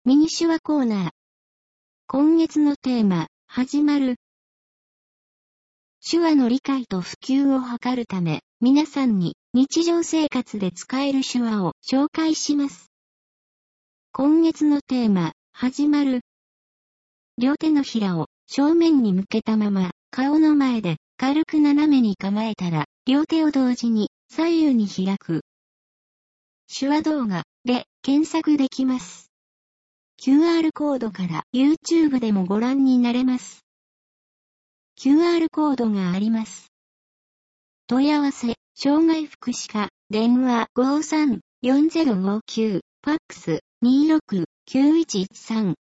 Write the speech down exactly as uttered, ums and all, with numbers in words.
ミニ手話コーナー。今月のテーマ、始まる。手話の理解と普及を図るため、皆さんに日常生活で使える手話を紹介します。今月のテーマ、始まる。両手のひらを正面に向けたまま、顔の前で軽く斜めに構えたら、両手を同時に左右に開く。手話動画で検索できます。キューアール コードから YouTube でもご覧になれます。キューアール コードがあります。問い合わせ、障害福祉課、電話 ごーさん よんぜろごきゅう、ファックス にーろく きゅういちいちさん。